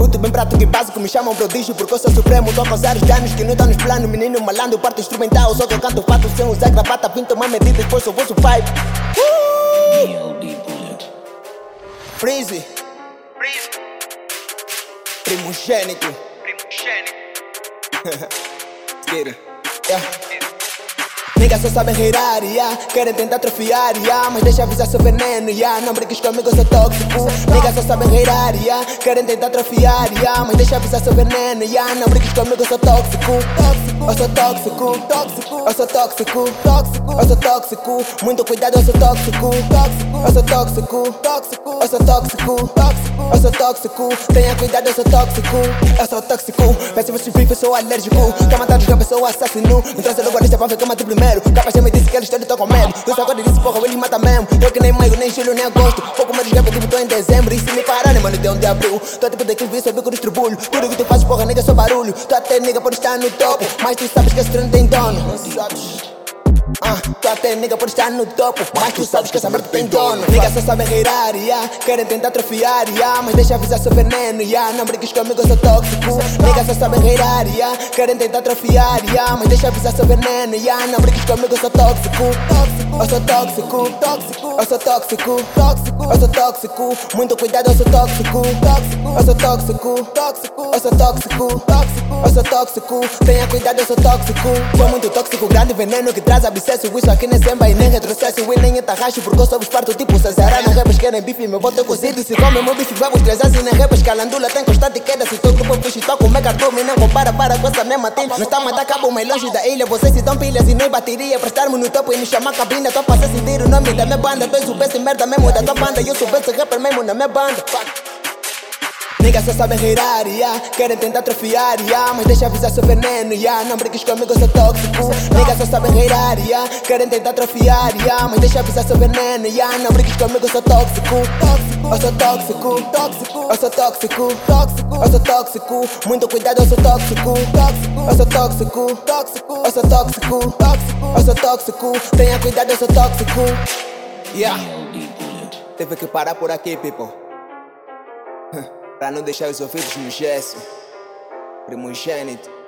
bruto, bem prático e básico. Me chamam prodígio porque eu sou supremo. Tô com vários danos que não estão nos planos. Menino malandro, parte instrumental. Só que eu canto fato sem usar gravata. Vim tomar medidas, pois sou vosso pai. Freeze. Primogênito. Get it. Yeah. Niggas só sabem reirar, yeah. Querem tentar atrofiar, yeah. Mas deixa avisar seu veneno, yeah. Não brinques comigo, eu sou tóxico. Niggas só sabem reirar, yeah. Querem tentar atrofiar, yeah. Mas deixa avisar seu veneno, yeah. Não brinques comigo, eu sou tóxico. Eu sou tóxico, eu sou tóxico, eu sou tóxico. Muito cuidado, eu sou tóxico. Eu sou tóxico, eu sou tóxico, eu sou tóxico. Tenha cuidado, eu sou tóxico. Eu sou tóxico, pensa você vive, eu sou alérgico. Quer matar de uma pessoa, assassino. Então você logo lista pra ver que eu mato primeiro. Capaz de me disse que eles todos estão com medo. Eu só agora disse, porra, ele mata mesmo. Eu que nem maio, nem julho, nem agosto. Pouco mais de rap, tipo, tô em dezembro. E se me pararem, mano, de onde abriu. Tô tipo daqueles vídeos, bico de tribulho. Tudo que tu fazes, porra, nega, só barulho. Tu até nega pode estar no topo, mas tu sabes que esse trem tem dono. Não sabes? Tu até nega pode estar no topo, mas tu sabes que essa merda tem dono. Niggas só sabem reirar, yeah. Querem tentar atrofiar, yeah. Mas deixa avisar seu veneno, yeah. Não brinques comigo, eu sou tóxico. Niggas só sabem reirar, yeah. Querem tentar atrofiar, yeah. Mas deixa avisar seu veneno, yeah. Não brinques comigo, eu sou tóxico. Eu sou tóxico, eu sou tóxico, eu sou tóxico. Muito cuidado, eu sou tóxico. Eu sou tóxico, eu sou tóxico, eu sou tóxico. Tenha cuidado, eu sou tóxico. Sou muito tóxico, grande veneno que traz abscesso. Isso aqui nem samba e nem retrocesso. E nem entarracho porque eu sou esparto tipo Cesará. Não rappers querem bife, meu bote é cozido. Se come meu bife, vai os três assim. Nem rappers calandula, tem constante queda. Se tô grupo fixe, tô com mega dome. Não compara com essa mesma team. Nós estamos a matar cabo mais longe da ilha. Vocês se dão pilhas e nem bateria. Prestar-me no topo e me chamar cabina. Tô pra sentir o nome da minha banda. Tu és o best merda mesmo da tua banda. Eu sou o best rapper mesmo na minha banda. Niggas só sabem reirar, yeah. Querem tentar atrofiar, yeah. Mas deixa avisar seu veneno, yeah. Não brinques comigo, eu sou tóxico. Niggas só sabem reirar, yeah. Querem tentar atrofiar, yeah. Mas deixa avisar seu veneno, yeah. Não brinques comigo, eu sou tóxico. Eu sou tóxico, eu sou tóxico, eu sou tóxico. Muito cuidado, eu sou tóxico. Eu sou tóxico, eu sou tóxico, eu sou tóxico. Tenha cuidado, eu sou tóxico. Yeah. Teve que parar por aqui, people. Pra não deixar os ouvidos no gesso. Primogênito.